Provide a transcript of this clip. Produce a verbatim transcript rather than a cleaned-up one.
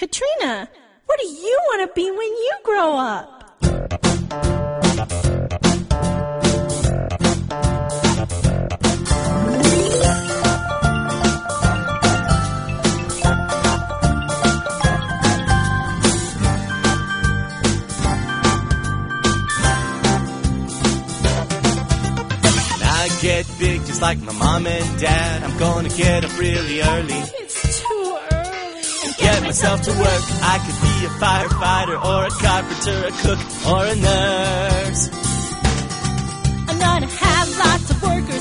Katrina, what do you want to be when you grow up? Get big just like my mom and dad. I'm gonna get up really early. It's too early. And get myself to work. I could be a firefighter or a carpenter, a cook or a nurse. I'm gonna have lots of workers